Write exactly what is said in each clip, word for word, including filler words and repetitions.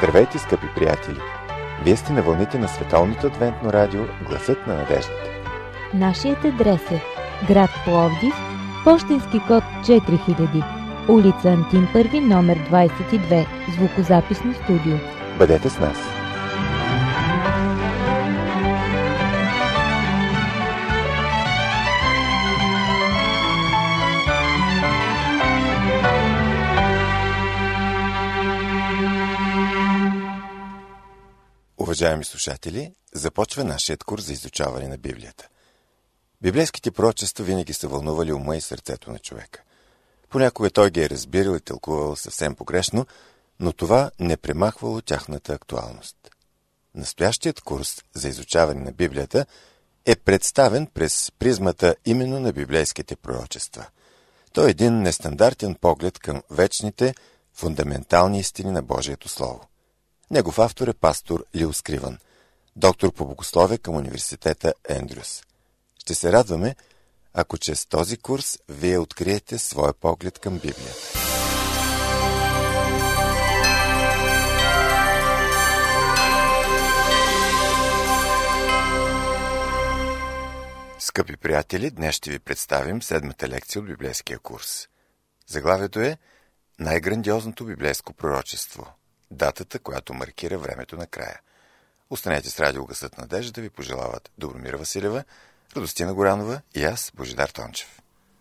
Здравейте, скъпи приятели! Вие сте на вълните на Световното адвентно радио Гласът на надеждата. Нашият адрес е град Пловдив, пощенски код четири хиляди, улица Антим първи, номер двадесет и две, звукозаписно студио. Бъдете с нас! Уважаеми слушатели, започва нашият курс за изучаване на Библията. Библейските пророчества винаги са вълнували ума и сърцето на човека. Понякога той ги е разбирал и тълкувал съвсем погрешно, но това не премахвало тяхната актуалност. Настоящият курс за изучаване на Библията е представен през призмата именно на библейските пророчества. Той е един нестандартен поглед към вечните, фундаментални истини на Божието Слово. Негов автор е пастор Лил Скривън, доктор по богословие към университета Ендрюс. Ще се радваме, ако чрез този курс вие откриете своя поглед към Библията. Скъпи приятели, днес ще ви представим седмата лекция от библейския курс. Заглавието е Най-грандиозното библейско пророчество. Датата, която маркира времето на края. Останете с радио Гласът на надежда да ви пожелават Добромира Василева, Радостина Горанова и аз, Божидар Тончев.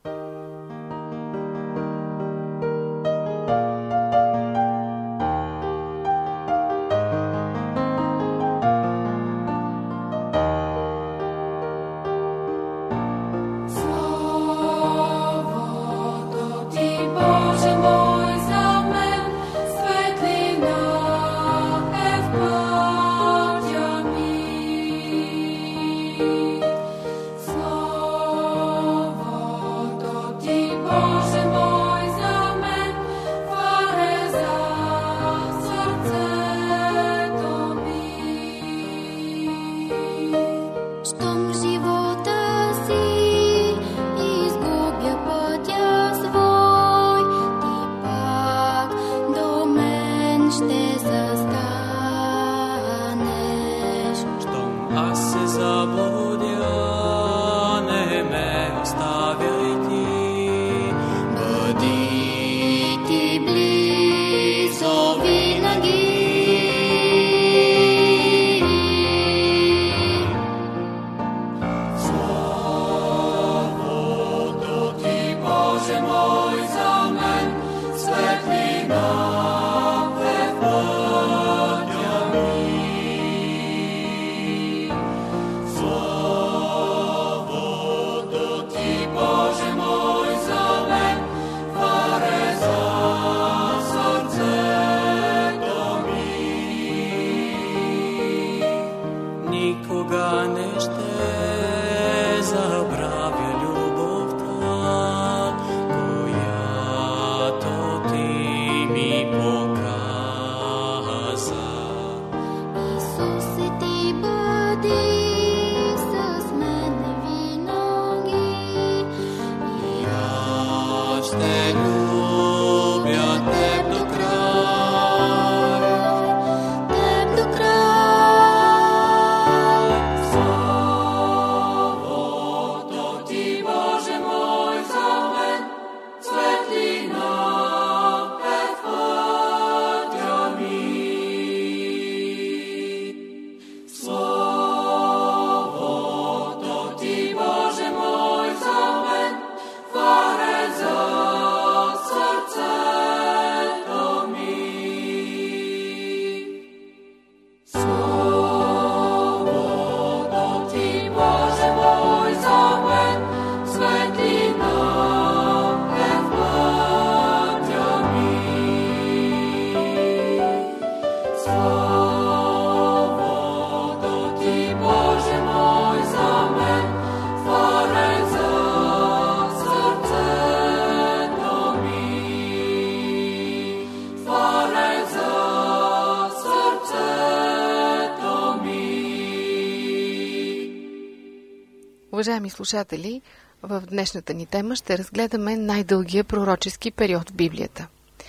Уважаеми слушатели, в днешната ни тема ще разгледаме най-дългия пророчески период в Библията.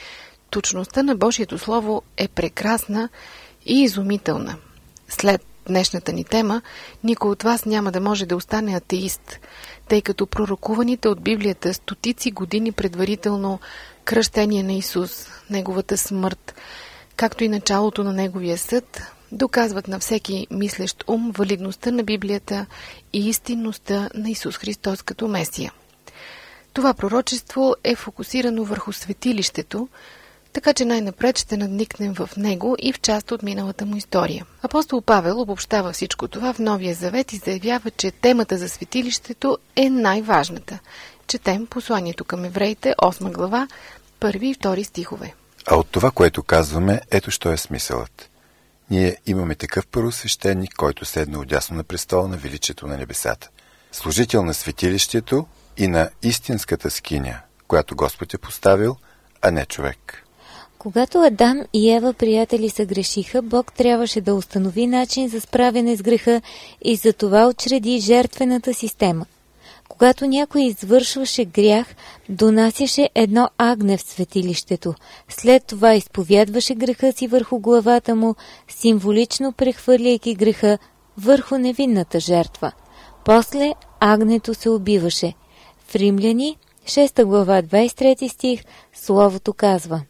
Точността на Божието Слово е прекрасна и изумителна. След днешната ни тема, никой от вас няма да може да остане атеист, тъй като пророкуваните от Библията стотици години предварително кръщение на Исус, Неговата смърт, както и началото на Неговия съд, доказват на всеки мислещ ум валидността на Библията и истинността на Исус Христос като Месия. Това пророчество е фокусирано върху светилището, така че най-напред ще надникнем в него и в част от миналата му история. Апостол Павел обобщава всичко това в Новия Завет и заявява, че темата за светилището е най-важната. Четем посланието към евреите, осма глава, първи и втори стихове. А от това, което казваме, ето що е смисълът. Ние имаме такъв първосвещеник, който седна отдясно на престола на величието на небесата. Служител на светилището и на истинската скиня, която Господ е поставил, а не човек. Когато Адам и Ева, приятели, съгрешиха, Бог трябваше да установи начин за справяне с греха и за това учреди жертвената система. Когато някой извършваше грях, донасяше едно агне в светилището. След това изповядваше греха си върху главата му, символично прехвърляйки греха върху невинната жертва. После агнето се убиваше. В Римляни, шеста глава, двадесет и трети стих, Словото казва: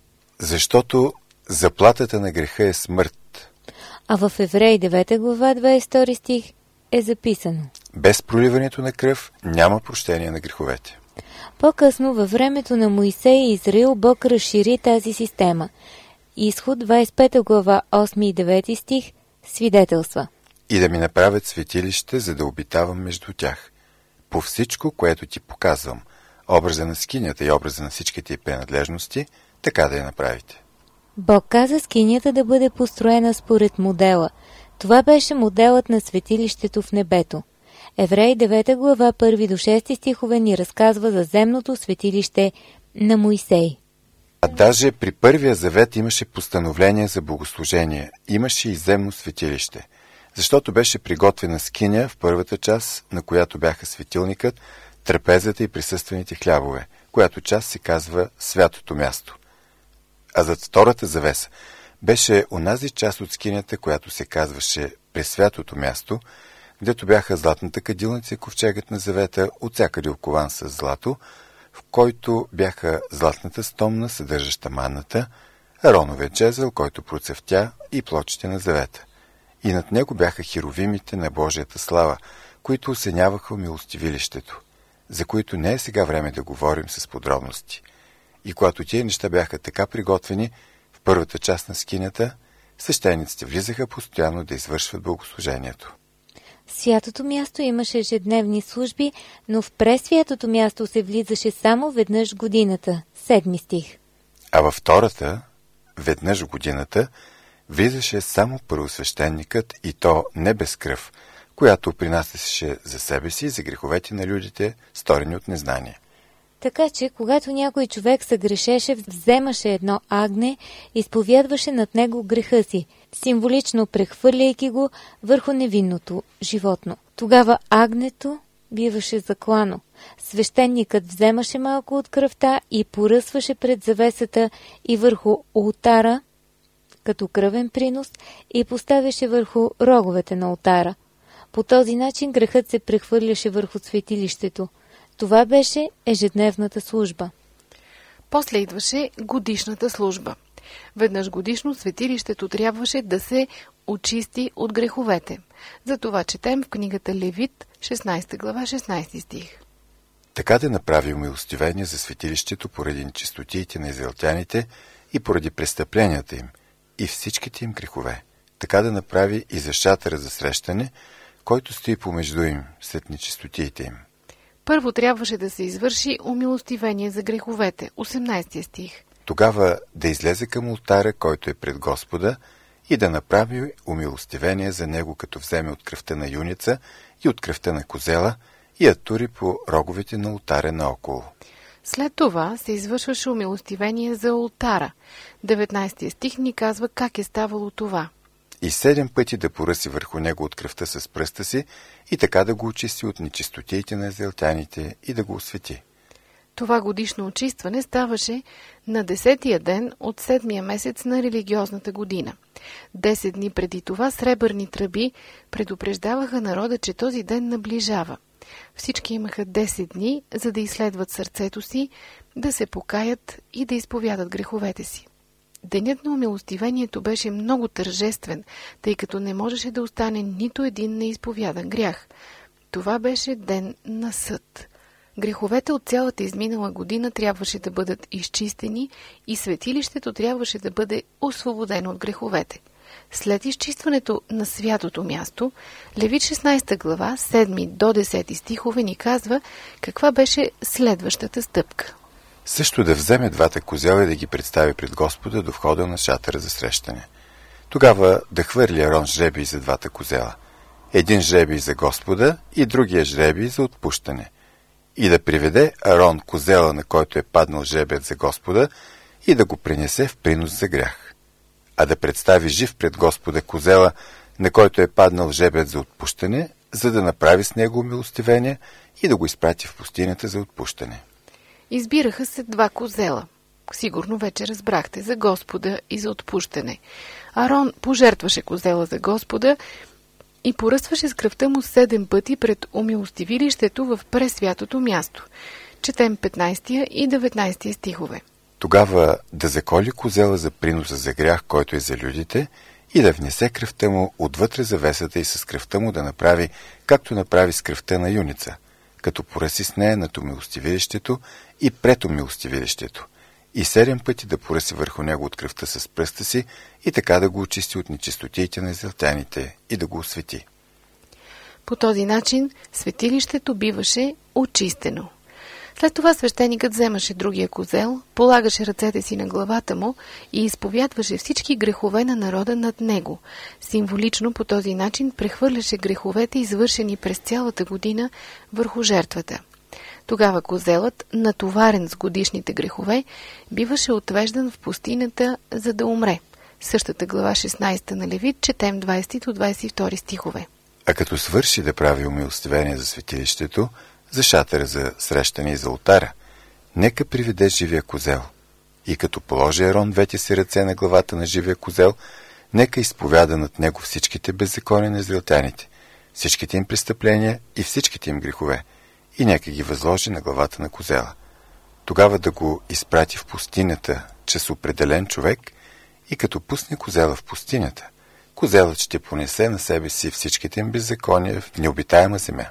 Защото заплатата на греха е смърт. А в Евреи, девета глава, двадесет и втори стих е записано: Без проливането на кръв няма прощение на греховете. По-късно, във времето на Моисей и Израил, Бог разшири тази система. Изход, двадесет и пета глава, осми и девети стих, свидетелства: И да ми направят светилище, за да обитавам между тях. По всичко, което ти показвам, образа на скинята и образа на всичките й принадлежности, така да я направите. Бог каза скинята да бъде построена според модела. Това беше моделът на светилището в небето. Евреи, девета глава, първи до шести стихове ни разказва за земното светилище на Моисей. А даже при първия завет имаше постановление за богослужение, имаше и земно светилище, защото беше приготвена скиня в първата част, на която бяха светилникът, трапезата и присъствените хлябове, която част се казва святото място. А зад втората завеса беше онази част от скинята, която се казваше пресвятото място, гдето бяха златната кадилница и ковчегът на завета, отсякъде окован с злато, в който бяха златната стомна, съдържаща манната, Ароновият жезел, който процъфтя, и плочите на завета. И над него бяха херовимите на Божията слава, които осеняваха милостивилището, за които не е сега време да говорим с подробности. И когато тия неща бяха така приготвени, в първата част на скинята, свещениците влизаха постоянно да извършват богослужението. Святото място имаше ежедневни служби, но в пресвятото място се влизаше само веднъж в годината. Седми стих. А във втората, веднъж в годината, влизаше само първосвещеникът, и то не без кръв, която принасяше за себе си и за греховете на людите, сторени от незнание. Така че, когато някой човек съгрешеше, вземаше едно агне, изповядваше над него греха си, символично прехвърляйки го върху невинното животно. Тогава агнето биваше заклано. Свещеникът вземаше малко от кръвта и поръсваше пред завесата и върху олтара, като кръвен принос, и поставяше върху роговете на олтара. По този начин грехът се прехвърляше върху светилището. Това беше ежедневната служба. После идваше годишната служба. Веднъж годишно светилището трябваше да се очисти от греховете. Затова четем в книгата Левит, шестнадесета глава, шестнадесети стих. Така да направи умилостивение за светилището поради нечистотиите на израелтяните и поради престъпленията им и всичките им грехове. Така да направи и за шатъра за срещане, който стои помежду им след нечистотиите им. Първо трябваше да се извърши умилостивение за греховете. осемнадесети стих. Тогава да излезе към олтара, който е пред Господа, и да направи умилостивение за него, като вземе от кръвта на юница и от кръвта на козела и я тури по роговете на олтара наоколо. След това се извършваше умилостивение за олтара. деветнадесети стих ни казва как е ставало това. И седем пъти да поръси върху него от кръвта с пръста си и така да го очисти от нечистотиите на израелтяните и да го освети. Това годишно очистване ставаше на десетия ден от седмия месец на религиозната година. Десет дни преди това сребърни тръби предупреждаваха народа, че този ден наближава. Всички имаха десет дни, за да изследват сърцето си, да се покаят и да изповядат греховете си. Денят на умилостивението беше много тържествен, тъй като не можеше да остане нито един неизповядан грях. Това беше ден на съд. Греховете от цялата изминала година трябваше да бъдат изчистени и светилището трябваше да бъде освободено от греховете. След изчистването на святото място, Левит шестнадесета глава, седми до десети стихове ни казва каква беше следващата стъпка. Също да вземе двата козела и да ги представи пред Господа до входа на шатъра за срещане. Тогава да хвърли Арон жребий за двата козела. Един жребий за Господа и другия жребий за отпущане. И да приведе Арон козела, на който е паднал жребият за Господа, и да го принесе в принос за грях. А да представи жив пред Господа козела, на който е паднал жребият за отпущане, за да направи с него умилостивение и да го изпрати в пустинята за отпущане. Избираха се два козела. Сигурно вече разбрахте, за Господа и за отпущане. Арон пожертваше козела за Господа и поръсваше с кръвта му седем пъти пред умилостивилището в пресвятото място. Четем петнадесетия и деветнадесетия стихове. Тогава да заколи козела за приноса за грях, който е за людите, и да внесе кръвта му отвътре завесата и с кръвта му да направи, както направи с кръвта на юница, като поръси с нея над умилостивилището и пред умилостивилището, и седем пъти да поръси върху него от кръвта с пръста си и така да го очисти от нечистотиите на израелтяните и да го освети. По този начин светилището биваше очистено. След това свещеникът вземаше другия козел, полагаше ръцете си на главата му и изповядваше всички грехове на народа над него. Символично по този начин прехвърляше греховете, извършени през цялата година, върху жертвата. Тогава козелът, натоварен с годишните грехове, биваше отвеждан в пустинята, за да умре. Същата глава шестнадесета на Левит, четем двадесети до двадесет и втори стихове. А като свърши да прави умилостивение за светилището, за шатъра за срещане и за олтара, нека приведе живия козел. И като положи Арон двете си ръце на главата на живия козел, нека изповяда над него всичките беззакония на израелтяните, всичките им престъпления и всичките им грехове, и нека ги възложи на главата на козела. Тогава да го изпрати в пустинята чрез определен човек, и като пусне козела в пустинята, козелът ще понесе на себе си всичките им беззакония в необитаема земя.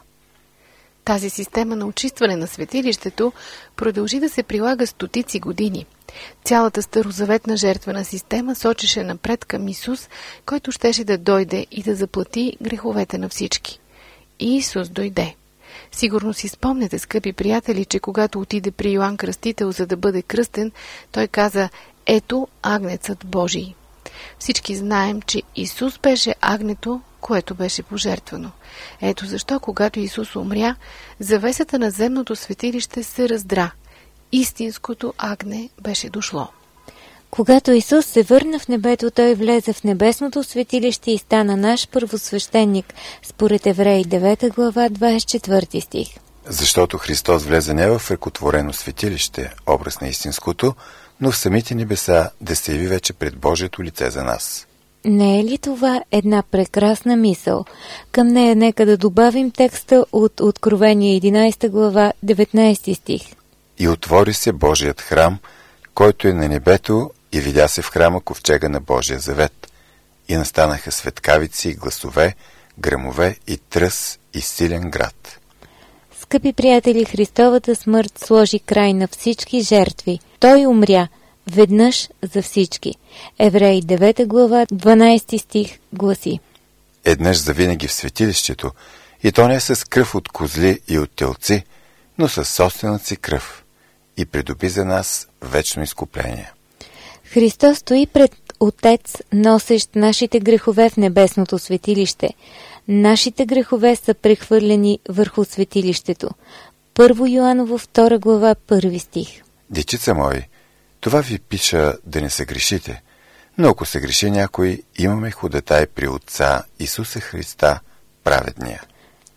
Тази система на очистване на светилището продължи да се прилага стотици години. Цялата старозаветна жертвена система сочеше напред към Исус, който щеше да дойде и да заплати греховете на всички. И Исус дойде. Сигурно си спомняте, скъпи приятели, че когато отиде при Йоан Кръстител, за да бъде кръстен, той каза: „Ето агнецът Божий“. Всички знаем, че Исус беше агнето, което беше пожертвано. Ето защо, когато Исус умря, завесата на земното светилище се раздра. Истинското агне беше дошло. Когато Исус се върна в небето, той влезе в небесното светилище и стана наш първосвещеник, според Евреи девета глава, двадесет и четвърти стих. Защото Христос влезе не в ръкотворено светилище, образ на истинското, но в самите небеса да се яви вече пред Божието лице за нас. Не е ли това една прекрасна мисъл? Към нея нека да добавим текста от Откровение единадесета глава, деветнадесети стих. И отвори се Божият храм, който е на небето, и видя се в храма ковчега на Божия завет. И настанаха светкавици, гласове, гръмове и тръс и силен град. Скъпи приятели, Христовата смърт сложи край на всички жертви. Той умря веднъж за всички. Евреи девета глава, дванадесети стих гласи: Еднъж завинаги в светилището, и то не с кръв от козли и от телци, но със собствената си кръв, и придоби за нас вечно изкупление. Христос стои пред Отец, носещ нашите грехове в небесното светилище. Нашите грехове са прехвърлени върху светилището. Първо Йоаново втора глава, първи стих. Дечица мои, това ви пиша да не се грешите, но ако се греши някой, имаме ходатай при Отца Исуса Христа, праведния.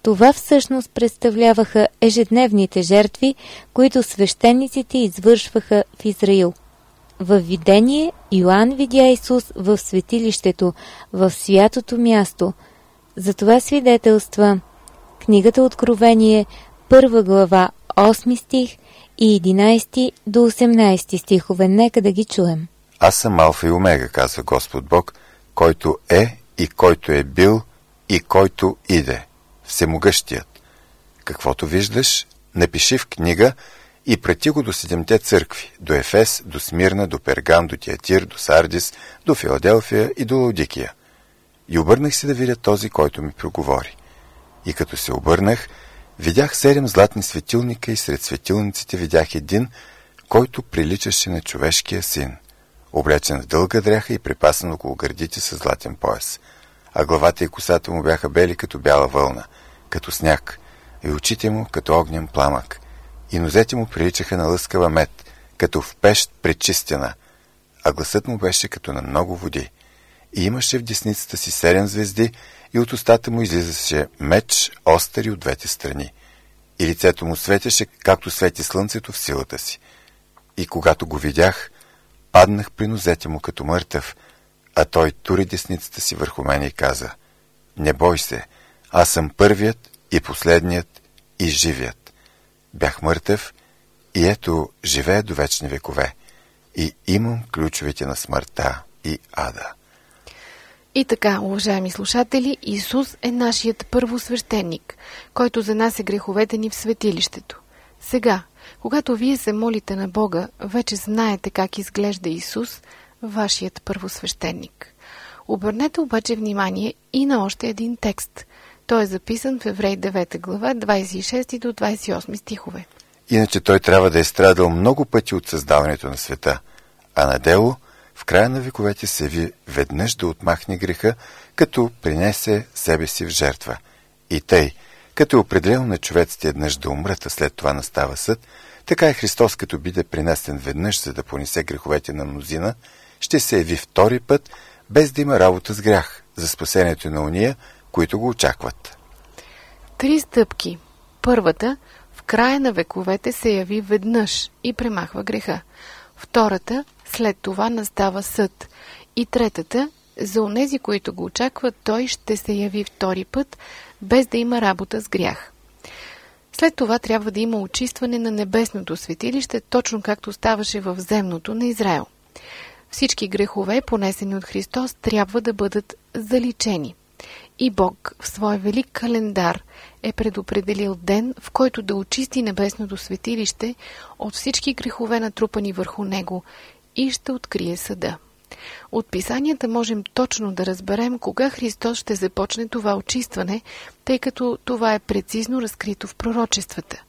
Това всъщност представляваха ежедневните жертви, които свещениците извършваха в Израил. Във видение Йоан видя Исус в светилището, в святото място. За това свидетелства книгата Откровение, първа глава, осми стих и единайсети до осемнайсети стихове. Нека да ги чуем. Аз съм Алфа и Омега, казва Господ Бог, който е и който е бил и който иде, всемогъщият. Каквото виждаш, напиши в книга и прати го до седемте църкви, до Ефес, до Смирна, до Пергам, до Тиатир, до Сардис, до Филаделфия и до Лаодикия. И обърнах се да видя този, който ми проговори. И като се обърнах, видях седем златни светилника и сред светилниците видях един, който приличаше на човешкия син, облечен в дълга дряха и припасан около гърдите с златен пояс. А главата и косата му бяха бели като бяла вълна, като сняг, и очите му като огнен пламък, и нозете му приличаха на лъскава мед, като в пещ пречистена, а гласът му беше като на много води. И имаше в десницата си седем звезди, и от устата му излизаше меч, остър от двете страни. И лицето му светеше, както свети слънцето в силата си. И когато го видях, паднах при нозете му като мъртъв, а той тури десницата си върху мене и каза: не бой се, аз съм първият и последният и живият. Бях мъртъв и ето живея до вечни векове и имам ключовете на смъртта и ада. И така, уважаеми слушатели, Исус е нашият първосвещеник, който занася греховете ни в светилището. Сега, когато вие се молите на Бога, вече знаете как изглежда Исус, вашият първосвещеник. Обърнете обаче внимание и на още един текст. Той е записан в Евреи девета глава, двайсет и шести до двайсет и осми стихове. Иначе той трябва да е страдал много пъти от създаването на света, а на дело в края на вековете се яви веднъж да отмахне греха, като принесе себе си в жертва. И тъй, като е определил на човеците еднъж да умрат, а след това настава съд, така и Христос, като биде принесен веднъж, за да понесе греховете на мнозина, ще се яви втори път, без да има работа с грях, за спасението на уния, които го очакват. Три стъпки. Първата, в края на вековете се яви веднъж и премахва греха. Втората, след това настава съд. И третата, за онези, които го очакват, той ще се яви втори път, без да има работа с грях. След това трябва да има очистване на небесното светилище, точно както ставаше в земното на Израел. Всички грехове, понесени от Христос, трябва да бъдат заличени. И Бог в своя велик календар е предопределил ден, в който да очисти небесното светилище от всички грехове, натрупани върху него, и ще открие съда. От писанията можем точно да разберем кога Христос ще започне това очистване, тъй като това е прецизно разкрито в пророчествата.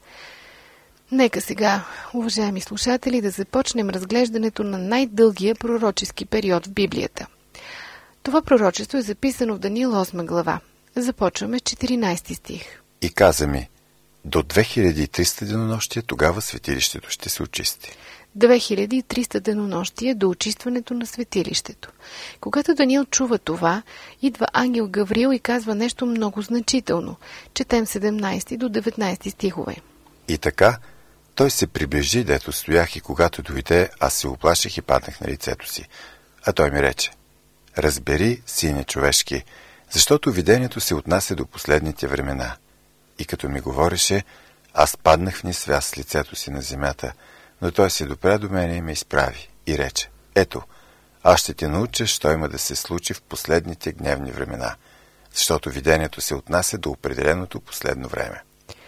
Нека сега, уважаеми слушатели, да започнем разглеждането на най-дългия пророчески период в Библията. Това пророчество е записано в Даниил осма глава. Започваме с четиринайсети стих. И каза ми: до две хиляди и триста денонощия тогава светилището ще се очисти. две хиляди и триста денонощия до очистването на светилището. Когато Даниил чува това, идва ангел Гавриил и казва нещо много значително. Четем седемнайсети до деветнайсети стихове. И така, той се приближи, дето стоях, и когато дойде, аз се оплаших и паднах на лицето си. А той ми рече: разбери, сине човешки, защото видението се отнася до последните времена. И като ми говореше, аз паднах в несвяст с лицето си на земята, но той се допря до мене и ме изправи и рече: ето, аз ще те науча, що има да се случи в последните гневни времена, защото видението се отнася до определеното последно време.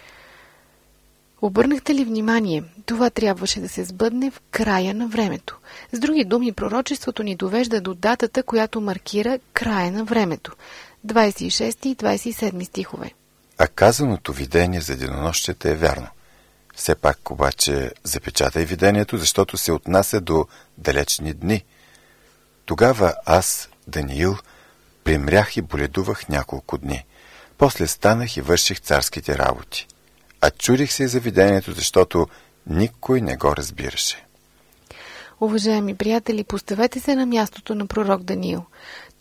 Обърнахте ли внимание? Това трябваше да се сбъдне в края на времето. С други думи, пророчеството ни довежда до датата, която маркира края на времето. двайсет и шести и двайсет и седми стихове. А казаното видение за денонощията е вярно. Все пак обаче запечатай видението, защото се отнася до далечни дни. Тогава аз, Даниил, примрях и боледувах няколко дни. После станах и върших царските работи. А чудих се за видението, защото никой не го разбираше. Уважаеми приятели, поставете се на мястото на пророк Даниил.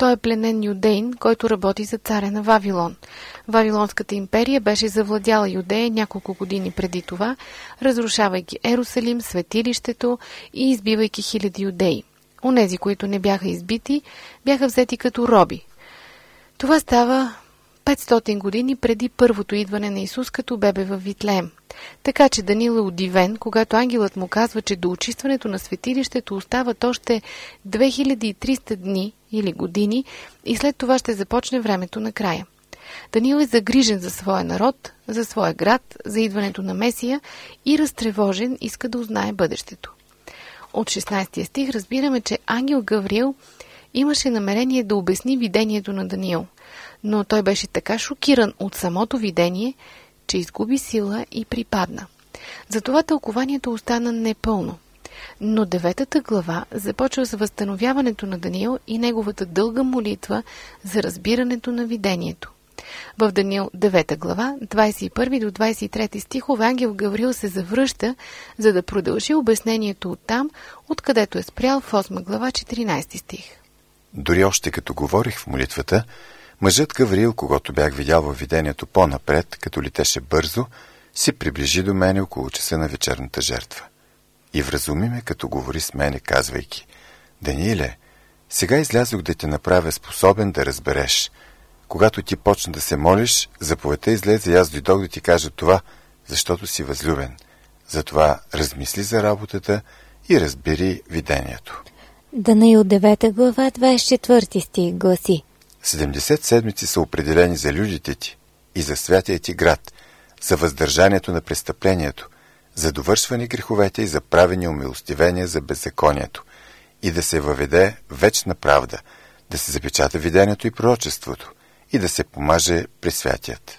Той е пленен юдеин, който работи за царя на Вавилон. Вавилонската империя беше завладяла Юдея няколко години преди това, разрушавайки Ерусалим, светилището и избивайки хиляди юдеи. Онези, които не бяха избити, бяха взети като роби. Това става петстотин години преди първото идване на Исус като бебе във Витлеем. Така че Даниил е удивен, когато ангелът му казва, че до очистването на светилището остават още две хиляди и триста дни или години и след това ще започне времето на края. Даниил е загрижен за своя народ, за своя град, за идването на Месия и разтревожен иска да узнае бъдещето. От шестнайсети стих разбираме, че ангел Гавриил имаше намерение да обясни видението на Даниил, но той беше така шокиран от самото видение, че изгуби сила и припадна. Затова тълкованието остана непълно. Но деветата глава започва с възстановяването на Даниил и неговата дълга молитва за разбирането на видението. В Даниил девета глава, двайсет и първи до двайсет и трети стихове, ангел Гавриил се завръща, за да продължи обяснението оттам, откъдето е спрял в осма глава, четиринайсети стих. Дори още като говорих в молитвата, мъжът Гавриил, когато бях видял във видението по-напред, като летеше бързо, се приближи до мене около часа на вечерната жертва. И вразуми ме, като говори с мене, казвайки: Данииле, сега излязох да те направя способен да разбереш. Когато ти почна да се молиш, заповедта излезе и аз дойдох да ти кажа това, защото си възлюбен. Затова размисли за работата и разбери видението. Даниил девета глава, двайсет и четвърти стих гласи: седемдесет седмици са определени за людите ти и за святия ти град, за въздържанието на престъплението, за довършване греховете и за правене умилостивения за беззаконието, и да се въведе вечна правда, да се запечата видението и пророчеството, и да се помаже при святият.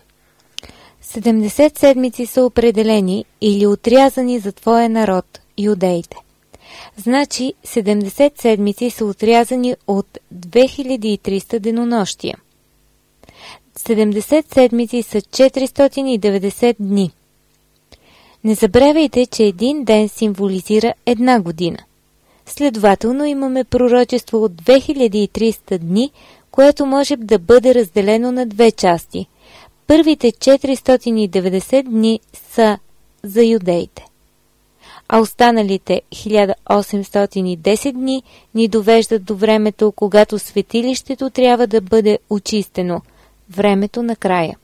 седемдесет седмици са определени или отрязани за твоя народ, юдеите. Значи седемдесет седмици са отрязани от две хиляди и триста денонощия. седемдесет седмици са четиристотин и деветдесет дни. Не забравяйте, че един ден символизира една година. Следователно имаме пророчество от две хиляди и триста дни, което може да бъде разделено на две части. Първите четиристотин и деветдесет дни са за юдеите, а останалите хиляда осемстотин и десет дни ни довеждат до времето, когато светилището трябва да бъде очистено, времето на края.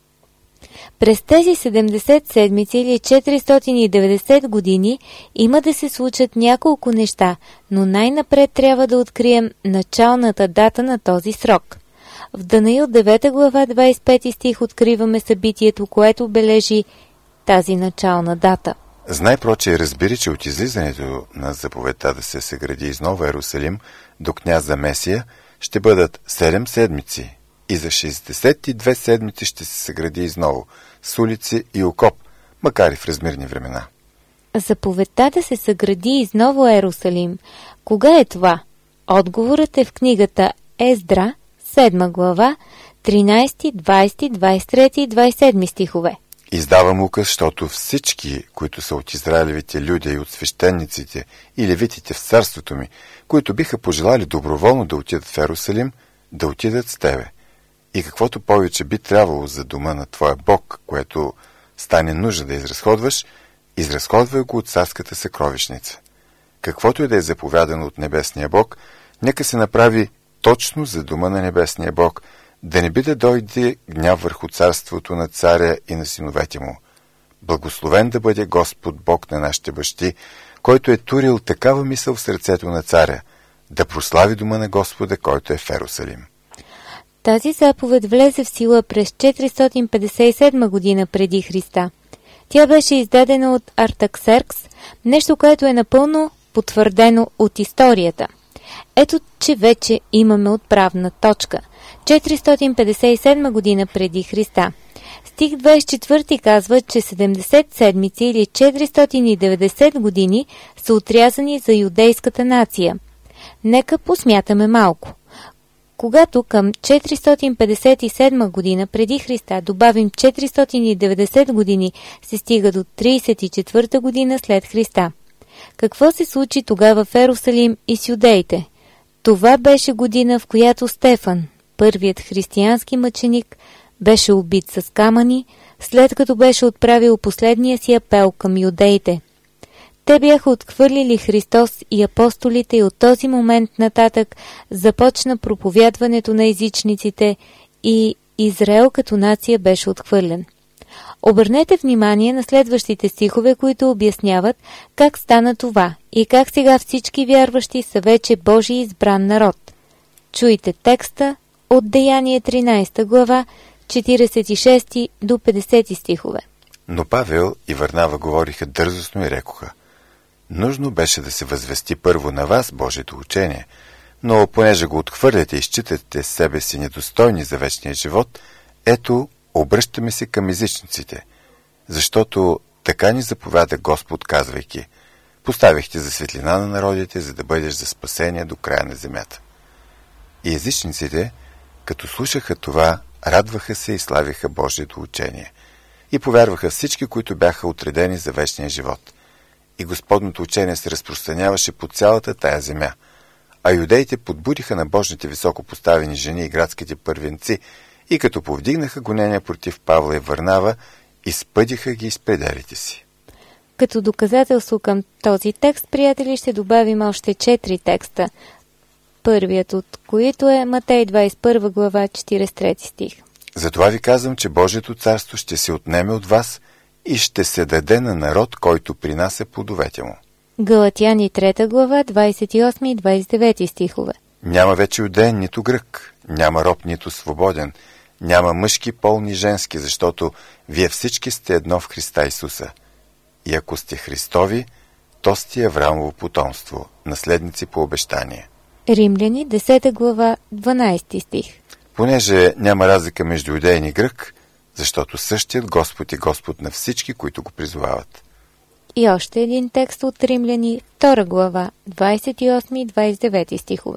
През тези седемдесет седмици или четиристотин и деветдесет години има да се случат няколко неща, но най-напред трябва да открием началната дата на този срок. В Даниил девета глава, двайсет и пети стих откриваме събитието, което бележи тази начална дата. Знай проче и разбери, че от излизането на заповедта да се съгради изново Ерусалим до княза Месия ще бъдат седем седмици и за шестдесет и две седмици ще се съгради изново с улици и окоп, макар и в размирни времена. Заповедта да се съгради изново Ерусалим. Кога е това? Отговорът е в книгата Ездра, седма глава, тринайсети, двайсети, двайсет и трети и двайсет и седми стихове. Издавам указ, защото всички, които са от израелевите люди и от свещениците и левитите в царството ми, които биха пожелали доброволно да отидат в Ерусалим, да отидат с тебе. И каквото повече би трябвало за дома на твоя Бог, което стане нужда да изразходваш, изразходвай го от царската съкровищница. Каквото и да е заповядано от небесния Бог, нека се направи точно за дома на небесния Бог, да не би да дойде гняв върху царството на царя и на синовете му. Благословен да бъде Господ Бог на нашите бащи, който е турил такава мисъл в сърцето на царя, да прослави дома на Господа, който е в Ерусалим. Тази заповед влезе в сила през четиристотин петдесет и седма година преди Христа. Тя беше издадена от Артаксеркс, нещо, което е напълно потвърдено от историята. Ето, че вече имаме отправна точка. четиристотин петдесет и седма година преди Христа. Стих двайсет и четвърти казва, че седемдесет седмици или четиристотин и деветдесет години са отрязани за юдейската нация. Нека посмятаме малко. Когато към четиристотин петдесет и седма година преди Христа добавим четиристотин и деветдесет години, се стига до трийсет и четвърта година след Христа. Какво се случи тогава в Ерусалим и с юдеите? Това беше година, в която Стефан, първият християнски мъченик, беше убит с камъни, след като беше отправил последния си апел към юдеите. Те бяха отхвърлили Христос и апостолите и от този момент нататък започна проповядването на езичниците и Израел като нация беше отхвърлен. Обърнете внимание на следващите стихове, които обясняват как стана това и как сега всички вярващи са вече Божий избран народ. Чуйте текста от Деяние тринадесета глава, четиридесет и шести до петдесети стихове. Но Павел и Варнава говориха дързостно и рекоха: нужно беше да се възвести първо на вас Божието учение, но понеже го отхвърляте и считате себе си недостойни за вечния живот, ето, обръщаме се към езичниците, защото така ни заповяда Господ, казвайки: поставихте за светлина на народите, за да бъдеш за спасение до края на земята. И езичниците, като слушаха това, радваха се и славиха Божието учение. И повярваха всички, които бяха отредени за вечния живот. И Господното учение се разпространяваше по цялата тая земя. А юдеите подбудиха на божните високо поставени жени и градските първенци и като повдигнаха гонения против Павла и Варнава, изпъдиха ги из пределите си. Като доказателство към този текст, приятели, ще добавим още четири текста. Първият от които е Матей двадесет и първа глава, четиридесет и трети стих. Затова ви казвам, че Божието царство ще се отнеме от вас и ще се даде на народ, който принася плодовете му. Галатяни трета глава, двадесет и осми и двадесет и девети стихове. Няма вече юдеен, нито грък, няма роб, нито свободен, няма мъжки пол, ни женски, защото вие всички сте едно в Христа Исуса. И ако сте Христови, то сте Авраамово потомство, наследници по обещание. Римляни десета глава, дванадесети стих. Понеже няма разлика между юдеен и грък, защото същият Господ е Господ на всички, които го призовават. И още един текст от Римляни, втора глава, двадесет и осми и двадесет и девети стихове.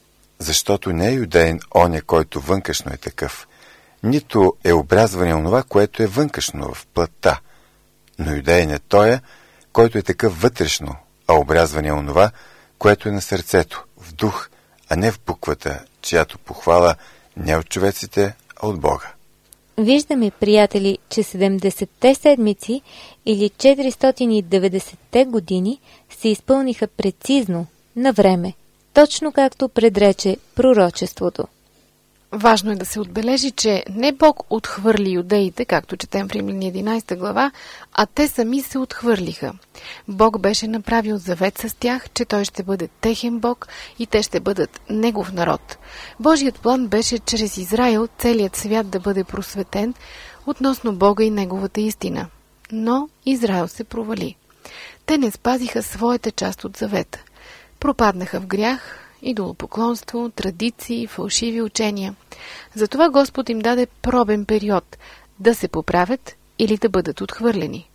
Защото не е юдеен оня, който вънкашно е такъв, нито е обрязване онова, което е вънкашно в плътта, но юдеен е тоя, който е такъв вътрешно, а обрязване е онова, което е на сърцето, в дух, а не в буквата, чиято похвала не от човеците, а от Бога. Виждаме, приятели, че седемдесетте седмици или четиристотин и деветдесетте години се изпълниха прецизно, на време, точно както предрече пророчеството. Важно е да се отбележи, че не Бог отхвърли юдеите, както четем в Римляни единадесета глава, а те сами се отхвърлиха. Бог беше направил завет с тях, че Той ще бъде техен Бог и те ще бъдат Негов народ. Божият план беше чрез Израил целият свят да бъде просветен относно Бога и Неговата истина. Но Израил се провали. Те не спазиха своята част от завета. Пропаднаха в грях, идолопоклонство, традиции, фалшиви учения. Затова Господ им даде пробен период да се поправят или да бъдат отхвърлени.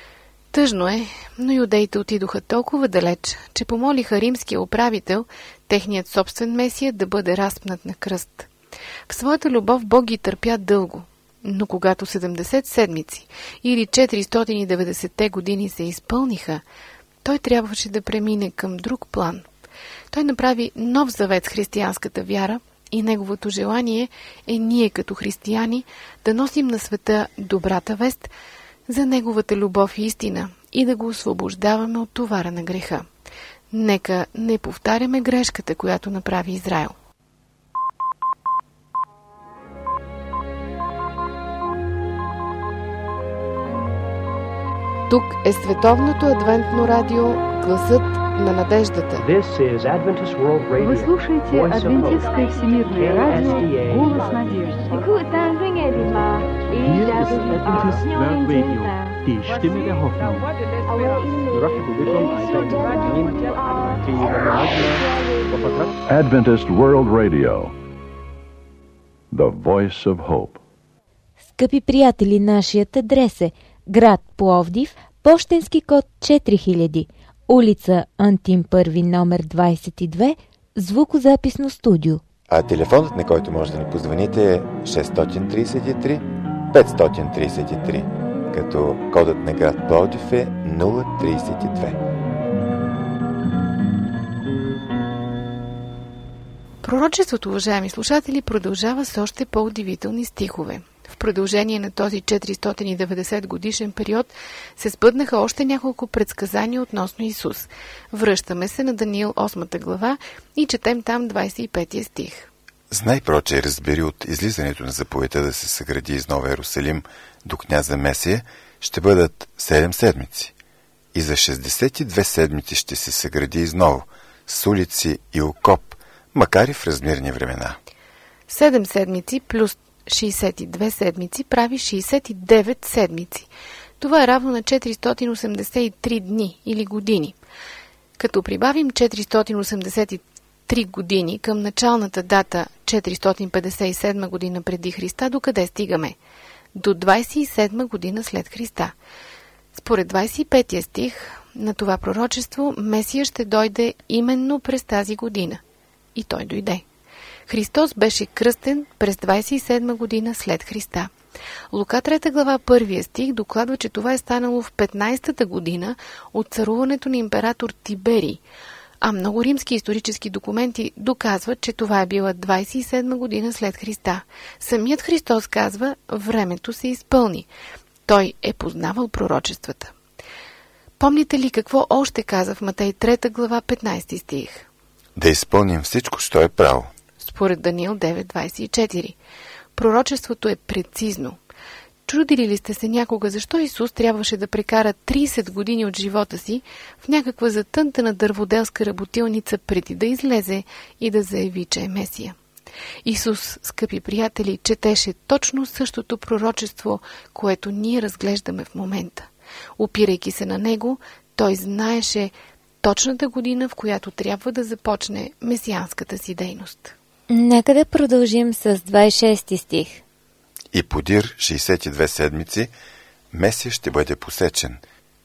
Тъжно е, но юдеите отидоха толкова далеч, че помолиха римския управител, техният собствен месия, да бъде разпнат на кръст. В своята любов Бог ги търпя дълго, но когато седемдесет седмици или четиристотин и деветдесетте години се изпълниха, Той трябваше да премине към друг план. Той направи нов завет с християнската вяра и неговото желание е ние като християни да носим на света добрата вест за неговата любов и истина и да го освобождаваме от товара на греха. Нека не повтаряме грешката, която направи Израил. Тук е Световното адвентно радио, гласът на надеждата. Вы слушаете Адвентистское всемирное радио «Голос надежды». Die Stimme der Hoffnung. Adventist World Radio. The Voice of Hope. Скъпи приятели, нашият адрес е град Пловдив, пощенски код четири хиляди, улица Антим първи, номер двадесет и две, звукозаписно студио. А телефонът, на който може да ни позвоните, е шест три три пет три три, като кодът на град Пловдив е нула тридесет и две. Пророчеството, уважаеми слушатели, продължава с още по-удивителни стихове. В продължение на този четиристотин и деветдесет годишен период се сбъднаха още няколко предсказания относно Исус. Връщаме се на Даниил осмата глава и четем там двадесет и пети стих. Знай, проче, разбери от излизането на заповедта да се съгради из Нова Иерусалим до княза Месия, ще бъдат седем седмици. И за шестдесет и две седмици ще се съгради изново, с улици и окоп, макар и в размирни времена. Седем седмици плюс шестдесет и две седмици прави шестдесет и девет седмици. Това е равно на четиристотин осемдесет и три дни или години. Като прибавим четиристотин осемдесет и три години към началната дата четиристотин петдесет и седма година преди Христа, докъде стигаме? До двадесет и седма година след Христа. Според двадесет и пети стих на това пророчество, Месия ще дойде именно през тази година. И той дойде. Христос беше кръстен през двадесет и седма година след Христа. Лука трета глава първия стих докладва, че това е станало в петнадесетата година от царуването на император Тиберий, а много римски исторически документи доказват, че това е била двадесет и седма година след Христа. Самият Христос казва, времето се изпълни. Той е познавал пророчествата. Помните ли какво още каза в Матей трета глава петнадесети стих? Да изпълним всичко, що е право. Според Даниил девет двадесет и четири. Пророчеството е прецизно. Чудили ли сте се някога, защо Исус трябваше да прекара тридесет години от живота си в някаква затънтена дърводелска работилница преди да излезе и да заяви, че е Месия? Исус, скъпи приятели, четеше точно същото пророчество, което ние разглеждаме в момента. Опирайки се на него, той знаеше точната година, в която трябва да започне месианската си дейност. Нека да продължим с двадесет и шести стих. И подир шестдесет и две седмици Месия ще бъде посечен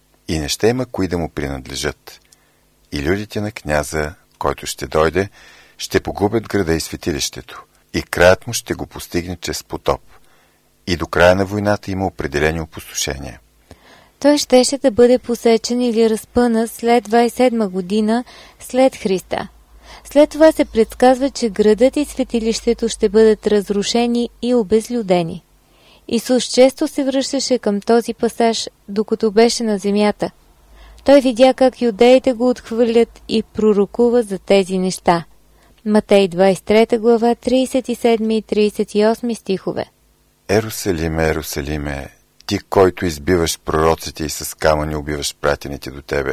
и не ще има кои да му принадлежат. И людите на княза, който ще дойде, ще погубят града и светилището, и краят му ще го постигне чрез потоп. И до края на войната има определени опустошения. Той щеше да бъде посечен или разпънат след двадесет и седма година след Христа. След това се предсказва, че градът и светилището ще бъдат разрушени и обезлюдени. Исус често се връщаше към този пасаж, докато беше на земята. Той видя как юдеите го отхвърлят и пророкува за тези неща. Матей двадесет и трета глава, тридесет и седми и тридесет и осми стихове. Ерусалиме, Ерусалиме, ти, който избиваш пророците и с камъни убиваш пратените до тебе,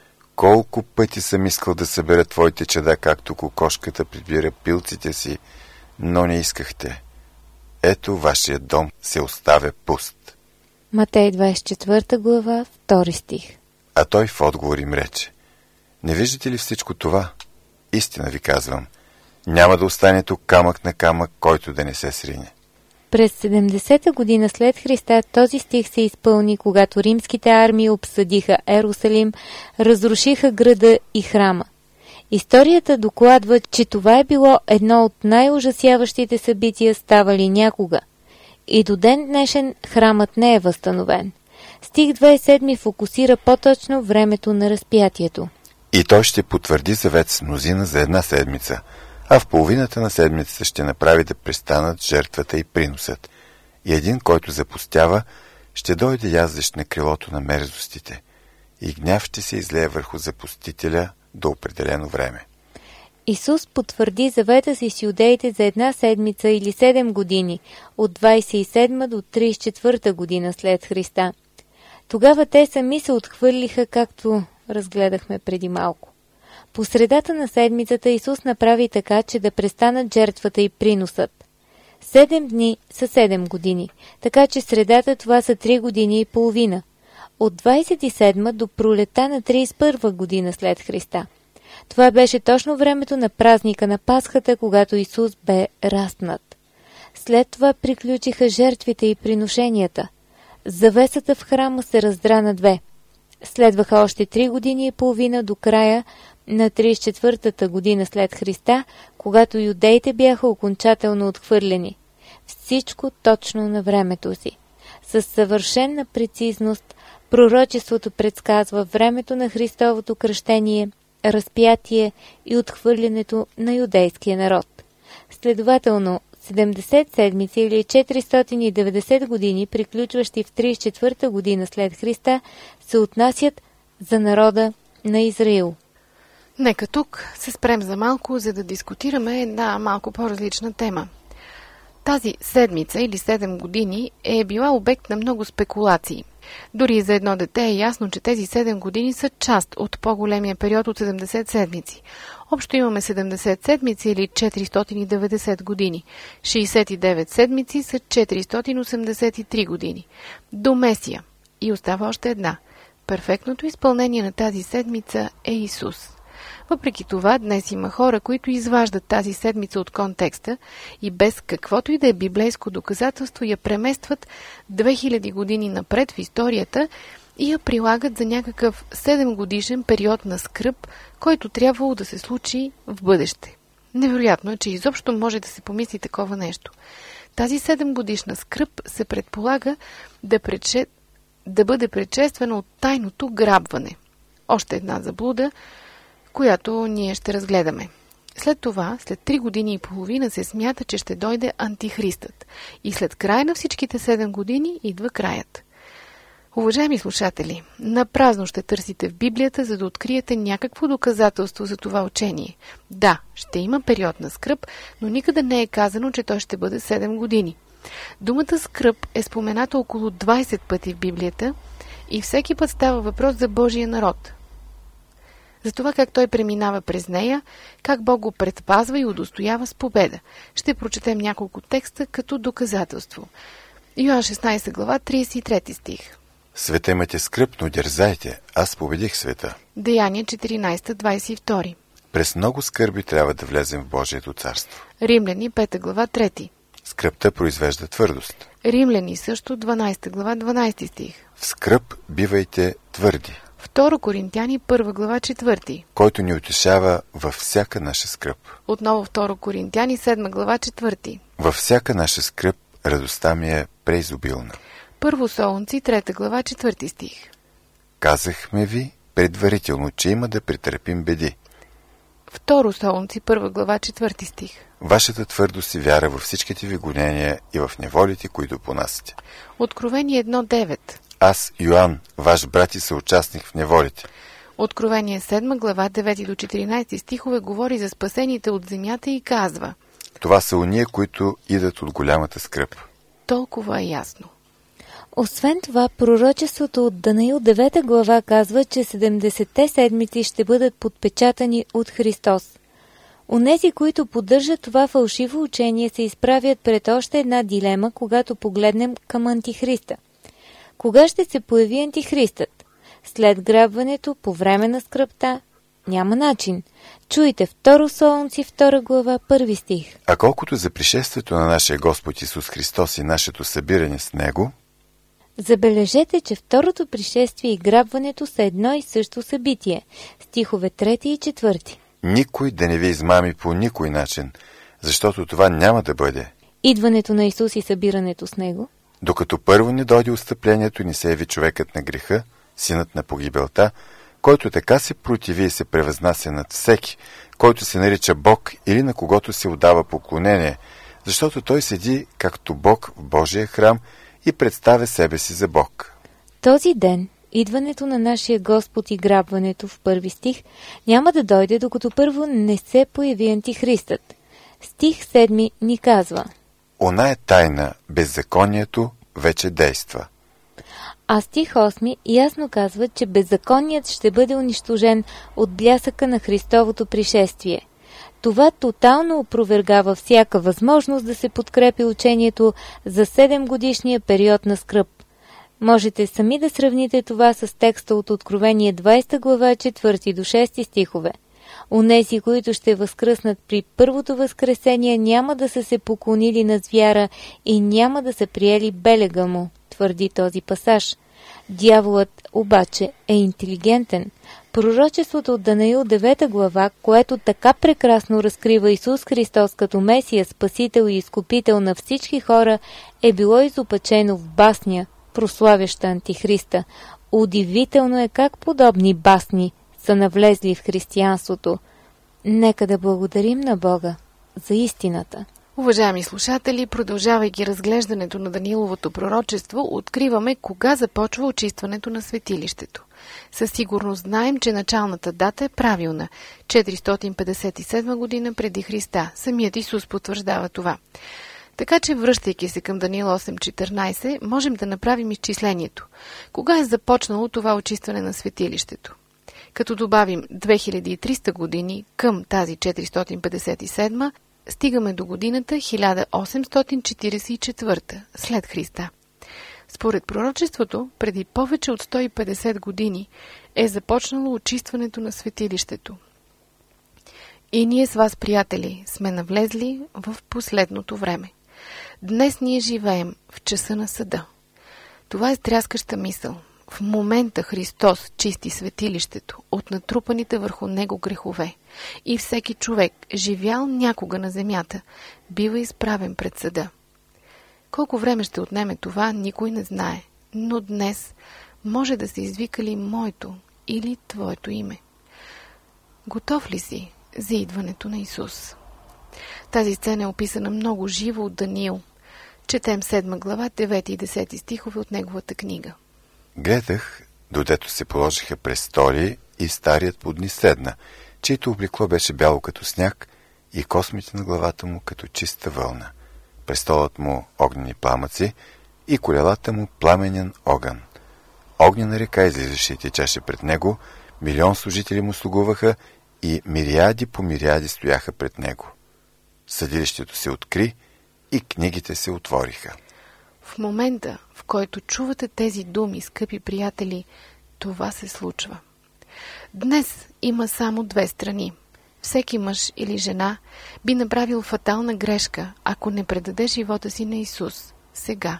колко пъти съм искал да събера твоите чада, както кокошката прибира пилците си, но не искахте. Ето, вашия дом се оставя пуст. Матей двадесет и четвърта глава, втори стих. А той в отговор им рече: не виждате ли всичко това? Истина ви казвам, няма да остане тук камък на камък, който да не се срине. През седемдесета година след Христа този стих се изпълни, когато римските армии обсъдиха Ерусалим, разрушиха града и храма. Историята докладва, че това е било едно от най-ужасяващите събития, ставали някога. И до ден днешен храмът не е възстановен. Стих двадесет и седми фокусира по-точно времето на разпятието. И той ще потвърди завет с мнозина за една седмица, а в половината на седмицата ще направи да престанат жертвата и приносът. И един, който запустява, ще дойде яздещ на крилото на мерзостите, и гняв ще се излее върху запустителя до определено време. Исус потвърди завета си с юдеите за една седмица или седем години, от двадесет и седма до тридесет и четвърта година след Христа. Тогава те сами се отхвърлиха, както разгледахме преди малко. По средата на седмицата Исус направи така, че да престанат жертвата и приносът. Седем дни са седем години, така че средата това са три години и половина. От двадесет и седма до пролета на тридесет и първа година след Христа. Това беше точно времето на празника на Пасхата, когато Исус бе разпнат. След това приключиха жертвите и приношенията. Завесата в храма се раздра на две. Следваха още три години и половина до края на тридесет и четвъртата година след Христа, когато юдеите бяха окончателно отхвърлени. Всичко точно на времето си. С съвършена прецизност пророчеството предсказва времето на Христовото кръщение, разпятие и отхвърлянето на юдейския народ. Следователно, седемдесет седмици или четиристотин и деветдесет години, приключващи в тридесет и четвърта година след Христа, се отнасят за народа на Израил. Нека тук се спрем за малко, за да дискутираме една малко по-различна тема. Тази седмица или седем години е била обект на много спекулации. Дори за едно дете е ясно, че тези седем години са част от по-големия период от седемдесет седмици. Общо имаме седемдесет седмици или четиристотин и деветдесет години. шейсет и девет седмици са четиристотин осемдесет и три години. До Месия. И остава още една. Перфектното изпълнение на тази седмица е Исус. Въпреки това, днес има хора, които изваждат тази седмица от контекста и без каквото и да е библейско доказателство я преместват две хиляди години напред в историята и я прилагат за някакъв седем годишен период на скръб, който трябвало да се случи в бъдеще. Невероятно е, че изобщо може да се помисли такова нещо. Тази седем годишна скръб се предполага да, предше... да бъде предшествана от тайното грабване. Още една заблуда, която ние ще разгледаме. След това, след три години и половина се смята, че ще дойде Антихристът. И след края на всичките седем години идва краят. Уважаеми слушатели, напразно ще търсите в Библията, за да откриете някакво доказателство за това учение. Да, ще има период на скръб, но никъде не е казано, че той ще бъде седем години. Думата скръб е спомената около двайсет пъти в Библията и всеки път става въпрос за Божия народ. За това как той преминава през нея, как Бог го предпазва и удостоява с победа. Ще прочетем няколко текста като доказателство. Йоан шестнайсета глава, тридесет и трети стих. Света имате скръб, но дързайте, аз победих света. Деяния четиринайсета, двайсет и втори. През много скърби трябва да влезем в Божието царство. Римляни пета глава, трети. Скръбта произвежда твърдост. Римляни също, дванайсета глава, дванайсети стих. В скръб бивайте твърди. Второ Коринтяни първа глава, четвърти. Който ни утешава във всяка наша скръб. Отново Второ Коринтяни седма глава, четвърти. Във всяка наша скръб радостта ми е преизобилна. Първо Солунци трета глава, четвърти стих. Казахме ви предварително, че има да претърпим беди. Второ Солунци първа глава, четвърти стих. Вашата твърдост и вяра във всичките ви гонения и в неволите, които понасяте. Откровение едно девет. Аз, Йоан, ваш брат и съучастник в неволите. Откровение седма глава, девети до четиринайсети стихове говори за спасените от земята и казва: Това са уния, които идат от голямата скръб. Толкова е ясно. Освен това, пророчеството от Данаил девета глава казва, че седемдесетте седмици ще бъдат подпечатани от Христос. Онези, които поддържат това фалшиво учение, се изправят пред още една дилема, когато погледнем към Антихриста. Кога ще се появи Антихристът? След грабването, по време на скръбта? Няма начин. Чуйте Второ Солунци, втора глава, първи стих. А колкото за пришествието на нашия Господ Исус Христос и нашето събиране с Него, забележете, че второто пришествие и грабването са едно и също събитие. Стихове трети и четвърти. Никой да не ви измами по никой начин, защото това няма да бъде. Идването на Исус и събирането с Него. Докато първо не дойде отстъплението, не се яви човекът на греха, синът на погибелта, който така се противи и се превъзнася над всеки, който се нарича Бог или на когото се отдава поклонение, защото той седи както Бог в Божия храм и представя себе си за Бог. Този ден, идването на нашия Господ и грабването в първи стих, няма да дойде, докато първо не се появи Антихристът. Стих седми ни казва: Она е тайна, беззаконието вече действа. А стих осми ясно казва, че беззаконият ще бъде унищожен от блясъка на Христовото пришествие. Това тотално опровергава всяка възможност да се подкрепи учението за седемгодишния период на скръб. Можете сами да сравните това с текста от Откровение двайсета глава, четвърти до шести стихове. Онези, които ще възкръснат при първото възкресение, няма да са се поклонили на звяра и няма да са приели белега му, твърди този пасаж. Дяволът обаче е интелигентен. Пророчеството от Данаил девета глава, което така прекрасно разкрива Исус Христос като Месия, Спасител и Изкупител на всички хора, е било изопачено в басня, прославяща Антихриста. Удивително е как подобни басни са навлезли в християнството. Нека да благодарим на Бога. за истината. Уважаеми слушатели, продължавайки разглеждането на Данииловото пророчество, откриваме кога започва очистването на светилището. Със сигурност знаем, че началната дата е правилна – четиристотин петдесет и седма година преди Христа. Самият Исус потвърждава това. Така че, връщайки се към Даниил осем четиринайсет, можем да направим изчислението. Кога е започнало това очистване на светилището? Като добавим две хиляди и триста години към тази четиристотин петдесет и седма, стигаме до годината хиляда осемстотин четирийсет и четвърта след Христа. Според пророчеството, преди повече от сто и петдесет години е започнало очистването на светилището. И ние с вас, приятели, сме навлезли в последното време. Днес ние живеем в часа на съда. Това е стряскаща мисъл. В момента Христос чисти светилището от натрупаните върху него грехове и всеки човек, живял някога на земята, бива изправен пред съда. Колко време ще отнеме това, никой не знае, но днес може да се извика ли моето или твоето име. Готов ли си за идването на Исус? Тази сцена е описана много живо от Даниил. Четем седма глава, девети и десети стихове от неговата книга. Гледах, додето се положиха престори и старият под ни седна, чието облекло беше бяло като сняг и космите на главата му като чиста вълна. Престолът му огнени пламъци и колелата му пламенен огън. Огнена река излизаше и течеше пред него, милион служители му слугуваха и мириади по мириади стояха пред него. Съдилището се откри и книгите се отвориха. В момента, в който чувате тези думи, скъпи приятели, това се случва. Днес има само две страни. Всеки мъж или жена би направил фатална грешка, ако не предаде живота си на Исус сега.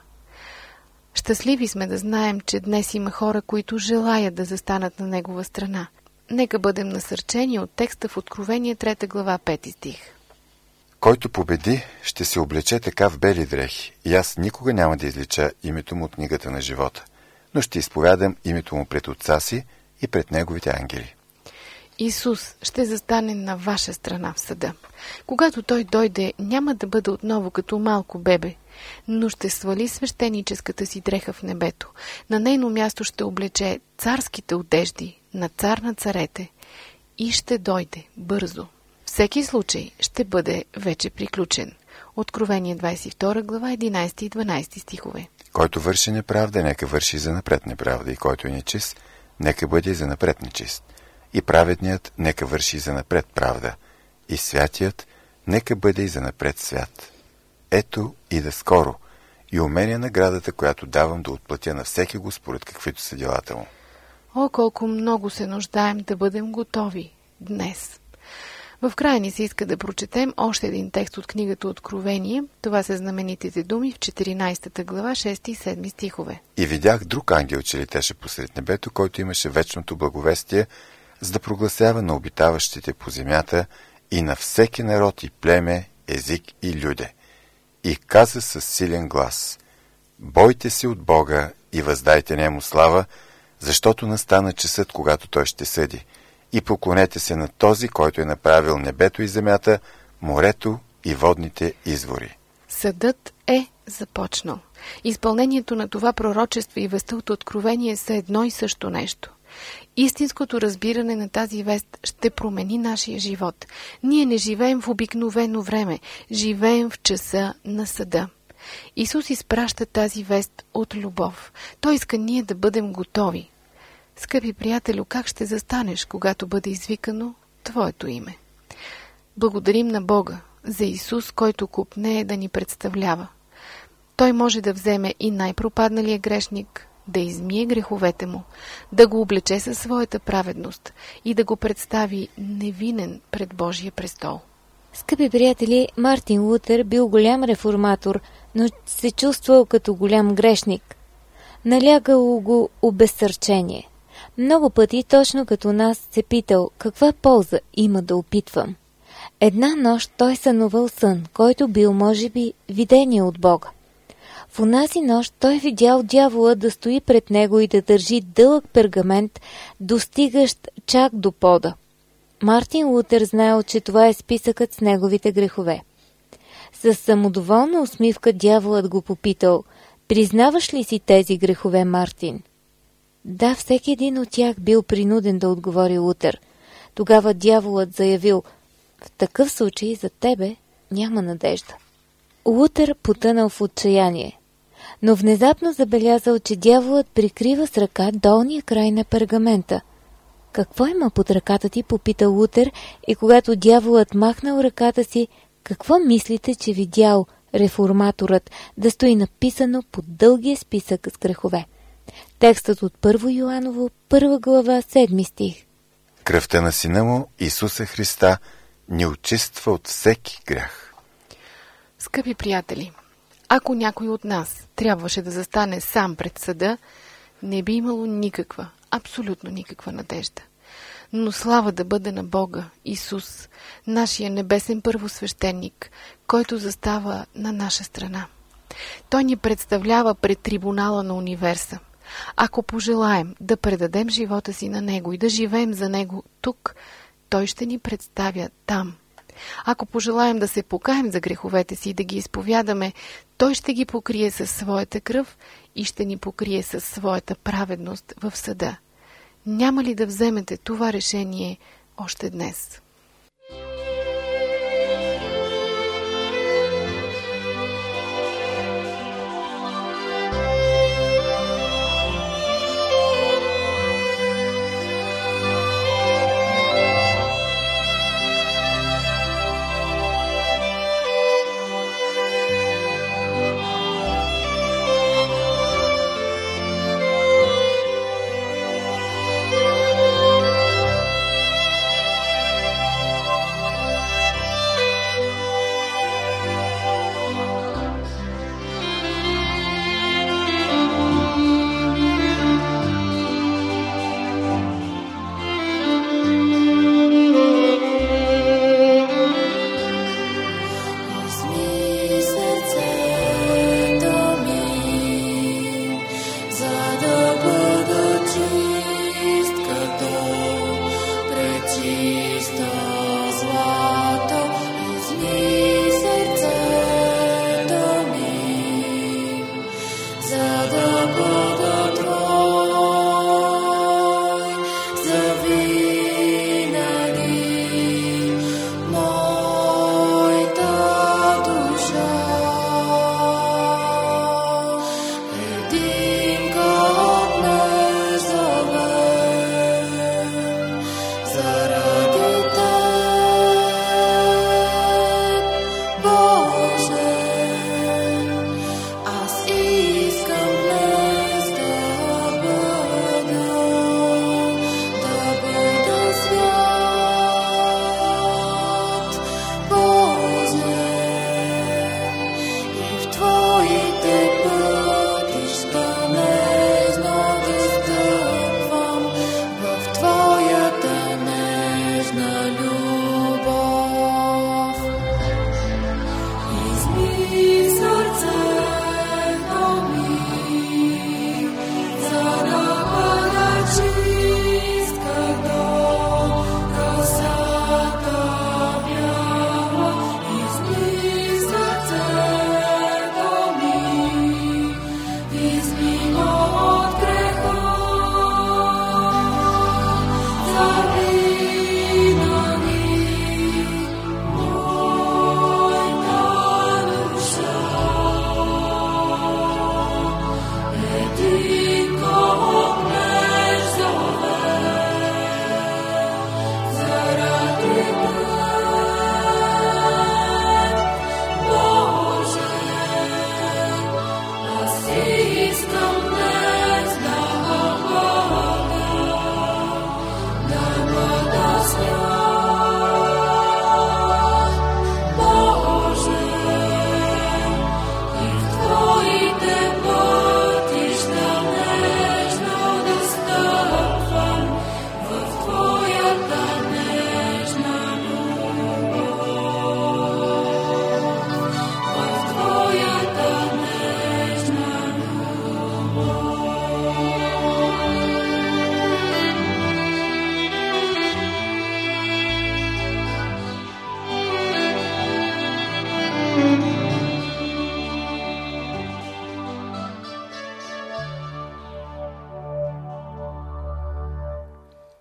Щастливи сме да знаем, че днес има хора, които желаят да застанат на Негова страна. Нека бъдем насърчени от текста в Откровение трета глава, пети стих. Който победи, ще се облече така в бели дрехи, и аз никога няма да излича името му от книгата на живота, но ще изповядам името му пред Отца си и пред неговите ангели. Исус ще застане на ваша страна в съда. Когато Той дойде, няма да бъде отново като малко бебе, но ще свали свещеническата си дреха в небето. На нейно място ще облече царските одежди на цар на царете и ще дойде бързо. Всеки случай ще бъде вече приключен. Откровение двадесет и втора глава, единайсети и дванайсети стихове. Който върши неправда, нека върши и занапред неправда, и който е нечист, нека бъде и занапред нечист. И праведният нека върши и занапред правда, и святият нека бъде и занапред свят. Ето и да скоро, и уменя наградата, която давам да отплатя на всеки го според каквито са делата му. О, колко много се нуждаем да бъдем готови днес. В края ни се иска да прочетем още един текст от книгата Откровение. Това са знаменитите думи в четиринайсета глава, шести и седми стихове. И видях друг ангел, че летеше посред небето, който имаше вечното благовестие, за да прогласява на обитаващите по земята и на всеки народ и племе, език и люде. И каза със силен глас: бойте се от Бога и въздайте нему слава, защото настана часът, когато Той ще съди. И поклонете се на този, който е направил небето и земята, морето и водните извори. Съдът е започнал. Изпълнението на това пророчество и вестта от Откровение са едно и също нещо. Истинското разбиране на тази вест ще промени нашия живот. Ние не живеем в обикновено време, живеем в часа на съда. Исус изпраща тази вест от любов. Той иска ние да бъдем готови. Скъпи приятелю, как ще застанеш, когато бъде извикано твоето име? Благодарим на Бога за Исус, който копнее да ни представлява. Той може да вземе и най-пропадналия грешник, да измие греховете му, да го облече със своята праведност и да го представи невинен пред Божия престол. Скъпи приятели, Мартин Лутер бил голям реформатор, но се чувствал като голям грешник. Налягало го обезсърчение. Много пъти, точно като нас, се питал каква полза има да опитвам. Една нощ той сънувал сън, който бил, може би, видение от Бога. В онази нощ той видял дявола да стои пред него и да държи дълъг пергамент, достигащ чак до пода. Мартин Лутер знаел, че това е списъкът с неговите грехове. С самодоволна усмивка дяволът го попитал: признаваш ли си тези грехове, Мартин? Да, всеки един от тях бил принуден да отговори Лутер. Тогава дяволът заявил: в такъв случай за тебе няма надежда. Лутер потънал в отчаяние, но внезапно забелязал, че дяволът прикрива с ръка долния край на пергамента. Какво има под ръката ти, попитал Лутер, и когато дяволът махнал ръката си, какво мислите, че видял реформаторът да стои написано под дългия списък с грехове? Текстът от Първо Йоаново, първа глава, седми стих. Кръвта на Сина му, Исуса Христа, ни очиства от всеки грях. Скъпи приятели, ако някой от нас трябваше да застане сам пред съда, не би имало никаква, абсолютно никаква надежда. Но слава да бъде на Бога, Исус, нашия небесен първосвещеник, който застава на наша страна. Той ни представлява пред трибунала на универса. Ако пожелаем да предадем живота си на Него и да живеем за Него тук, Той ще ни представя там. Ако пожелаем да се покаем за греховете си и да ги изповядаме, Той ще ги покрие със своята кръв и ще ни покрие със своята праведност в съда. Няма ли да вземете това решение още днес?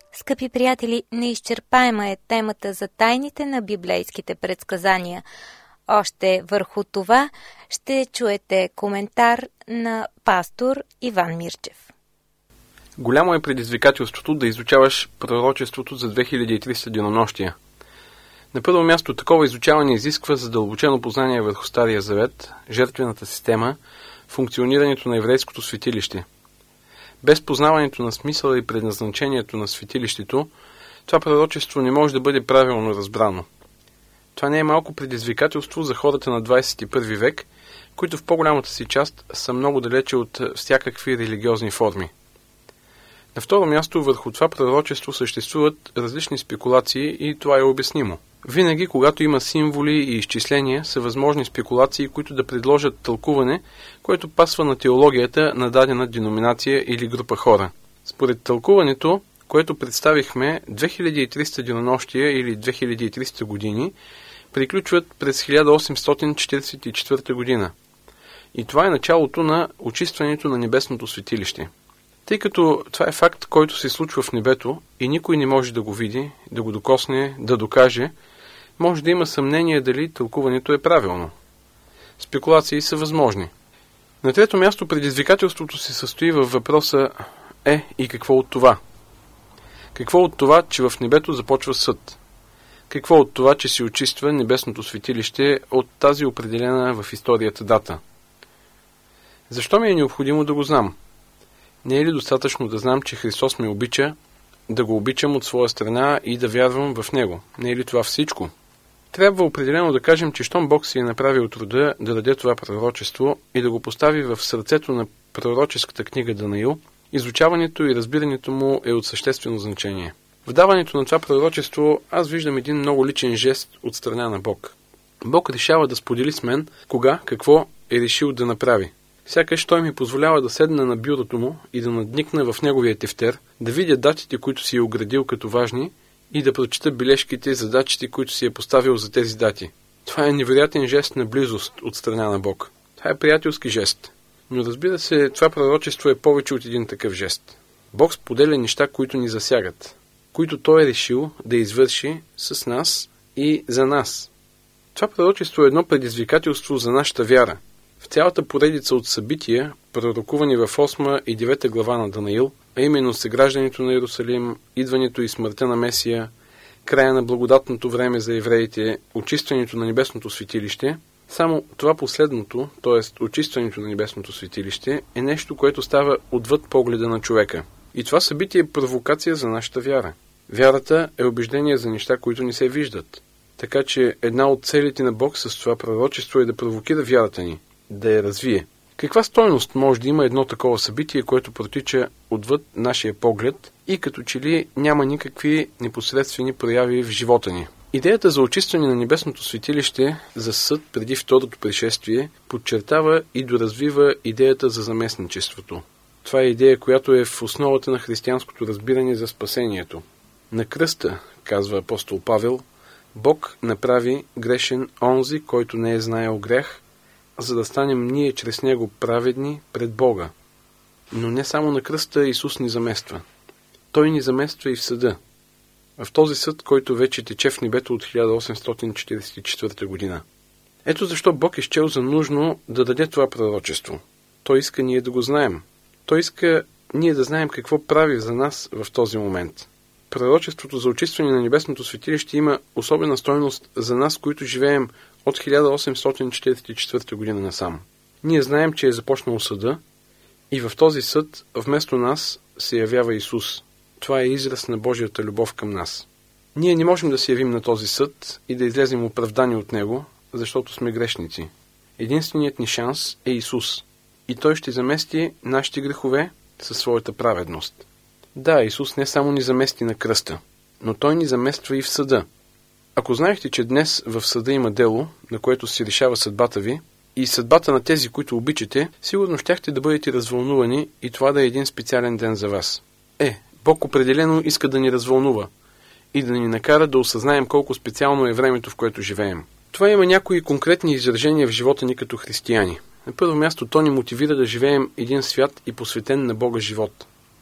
Скъпи приятели, неизчерпаема е темата за тайните на библейските предсказания. Още върху това ще чуете коментар на пастор Иван Мирчев. Голямо е предизвикателството да изучаваш пророчеството за две хиляди и триста денонощия. На първо място, такова изучаване изисква задълбочено познание върху Стария завет, жертвената система, функционирането на еврейското светилище. Без познаването на смисъла и предназначението на светилището, това пророчество не може да бъде правилно разбрано. Това не е малко предизвикателство за хората на двадесет и първи век, които в по-голямата си част са много далече от всякакви религиозни форми. На второ място, върху това пророчество съществуват различни спекулации и това е обяснимо. Винаги, когато има символи и изчисления, са възможни спекулации, които да предложат тълкуване, което пасва на теологията на дадена деноминация или група хора. Според тълкуването, което представихме, две хиляди и триста денонощия или две хиляди и триста години приключват през хиляда осемстотин четиридесет и четвърта година. И това е началото на очистването на небесното светилище. Тъй като това е факт, който се случва в небето и никой не може да го види, да го докосне, да докаже, може да има съмнение дали тълкуването е правилно. Спекулации са възможни. На трето място предизвикателството се състои във въпроса е и какво от това? Какво от това, че в небето започва съд? Какво от това, че се очиства небесното светилище от тази определена в историята дата? Защо ми е необходимо да го знам? Не е ли достатъчно да знам, че Христос ме обича, да го обичам от своя страна и да вярвам в Него? Не е ли това всичко? Трябва определено да кажем, че щом Бог си е направил труда да даде това пророчество и да го постави в сърцето на пророческата книга Данаил, изучаването и разбирането му е от съществено значение. В даването на това пророчество аз виждам един много личен жест от страна на Бог. Бог решава да сподели с мен кога, какво е решил да направи. Сякаш той ми позволява да седна на бюрото му и да надникна в неговия тефтер, да видя датите, които си е оградил като важни и да прочета бележките, задачите, които си е поставил за тези дати. Това е невероятен жест на близост от страна на Бог. Това е приятелски жест. Но разбира се, това пророчество е повече от един такъв жест. Бог споделя неща, които ни засягат, които той е решил да извърши с нас и за нас. Това пророчество е едно предизвикателство за нашата вяра. В цялата поредица от събития, пророкувани в осма и девета глава на Данаил, а именно съграждането на Иерусалим, идването и смъртта на Месия, края на благодатното време за евреите, очистването на небесното светилище, само това последното, т.е. очистването на небесното светилище, е нещо, което става отвъд погледа на човека. И това събитие е провокация за нашата вяра. Вярата е убеждение за неща, които не се виждат. Така че една от целите на Бог с това пророчество е да провокира вярата ни, да я развие. Каква стойност може да има едно такова събитие, което протича отвъд нашия поглед и като че ли няма никакви непосредствени прояви в живота ни? Идеята за очистване на небесното светилище за съд преди второто пришествие подчертава и доразвива идеята за заместничеството. Това е идея, която е в основата на християнското разбиране за спасението. На кръста, казва апостол Павел, Бог направи грешен онзи, който не е знаел грях, за да станем ние чрез него праведни пред Бога. Но не само на кръста Исус ни замества. Той ни замества и в съда. В този съд, който вече тече в небето от хиляда осемстотин четиридесет и четвърта година. Ето защо Бог е счел за нужно да даде това пророчество. Той иска ние да го знаем. Той иска ние да знаем какво прави за нас в този момент. Пророчеството за очистване на небесното светилище има особена стойност за нас, които живеем от хиляда осемстотин четиридесет и четвърта година насам. Ние знаем, че е започнал съда и в този съд вместо нас се явява Исус. Това е израз на Божията любов към нас. Ние не можем да се явим на този съд и да излезем оправдани от него, защото сме грешници. Единственият ни шанс е Исус. И Той ще замести нашите грехове със своята праведност. Да, Исус не само ни замести на кръста, но Той ни замества и в съда. Ако знаехте, че днес в съда има дело, на което се решава съдбата ви, и съдбата на тези, които обичате, сигурно щяхте да бъдете развълнувани и това да е един специален ден за вас. Е, Бог определено иска да ни развълнува и да ни накара да осъзнаем колко специално е времето, в което живеем. Това има някои конкретни изражения в живота ни като християни. На първо място, то ни мотивира да живеем един свят и посветен на Бога живот.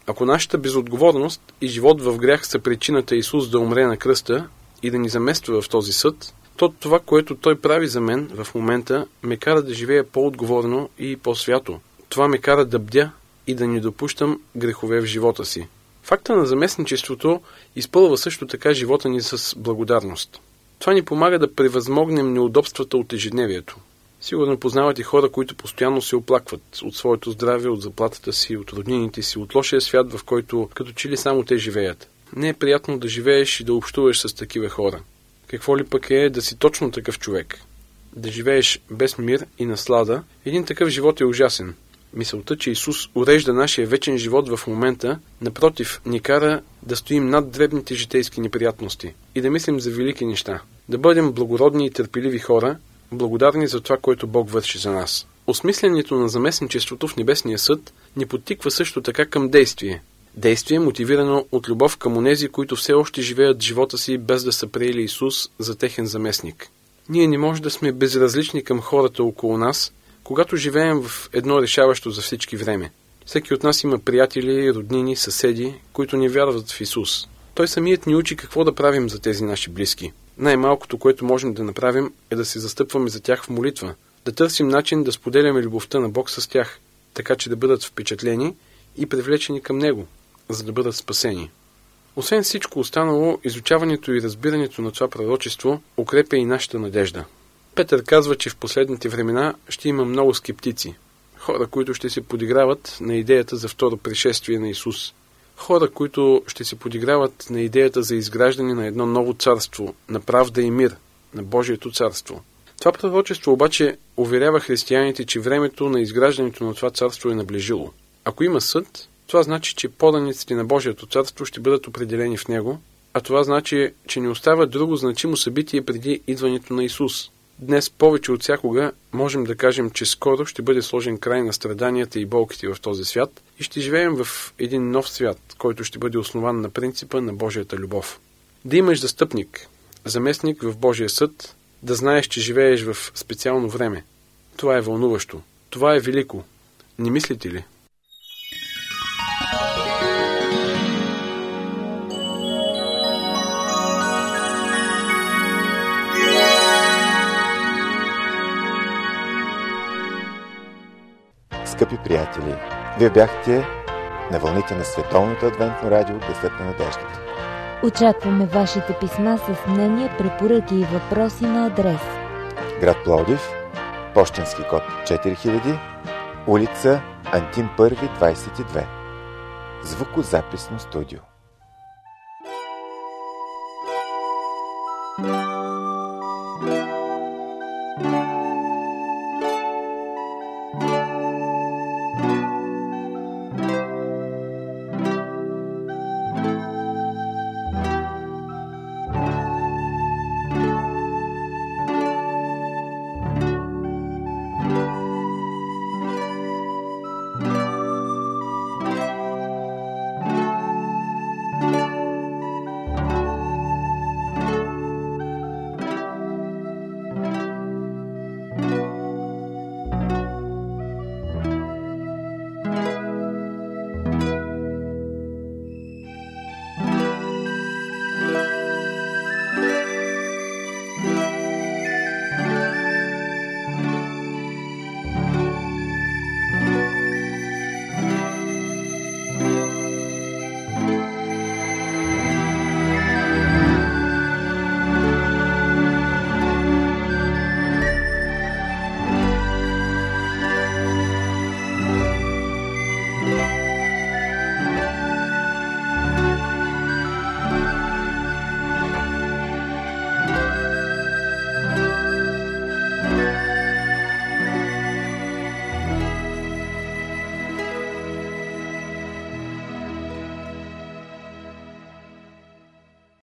Ако нашата безотговорност и живот в грях са причината Исус да умре на кръста и да ни замества в този съд, то това, което Той прави за мен в момента, ме кара да живея по-отговорно и по-свято. Това ме кара да бдя и да не допущам грехове в живота си. Факта на заместничеството изпълва също така живота ни с благодарност. Това ни помага да превъзмогнем неудобствата от ежедневието. Сигурно познавате хора, които постоянно се оплакват от своето здраве, от заплатата си, от роднините си, от лошия свят, в който като че ли само те живеят. Не е приятно да живееш и да общуваш с такива хора. Какво ли пък е да си точно такъв човек? Да живееш без мир и наслада, един такъв живот е ужасен. Мисълта, че Исус урежда нашия вечен живот в момента, напротив, ни кара да стоим над дребните житейски неприятности и да мислим за велики неща. Да бъдем благородни и търпеливи хора, благодарни за това, което Бог върши за нас. Осмисленето на заместничеството в Небесния съд ни подтиква също така към действие. Действие, мотивирано от любов към онези, които все още живеят живота си без да са приели Исус за техен заместник. Ние не може да сме безразлични към хората около нас, когато живеем в едно решаващо за всички време. Всеки от нас има приятели, роднини, съседи, които не вярват в Исус. Той самият ни учи какво да правим за тези наши близки. Най-малкото, което можем да направим, е да се застъпваме за тях в молитва, да търсим начин да споделяме любовта на Бог с тях, така че да бъдат впечатлени и привлечени към Него, за да бъдат спасени. Освен всичко останало, изучаването и разбирането на това пророчество укрепя и нашата надежда. Петър казва, че в последните времена ще има много скептици, хора, които ще се подиграват на идеята за второ пришествие на Исус. Хора, които ще се подиграват на идеята за изграждане на едно ново царство, на правда и мир, на Божието царство. Това пророчество обаче уверява християните, че времето на изграждането на това царство е наближило. Ако има съд, това значи, че поданиците на Божието царство ще бъдат определени в него, а това значи, че не остава друго значимо събитие преди идването на Исус. Днес повече от всякога можем да кажем, че скоро ще бъде сложен край на страданията и болките в този свят и ще живеем в един нов свят, който ще бъде основан на принципа на Божията любов. Да имаш застъпник, заместник в Божия съд, да знаеш, че живееш в специално време. Това е вълнуващо. Това е велико. Не мислите ли? Скъпи приятели, вие бяхте на вълните на Световното адвентно радио Гласът на надеждата. Очакваме вашите писма с мнения, препоръки и въпроси на адрес: град Пловдив, пощенски код четири хиляди, улица Антим първи, двадесет и две. Звукозаписно студио.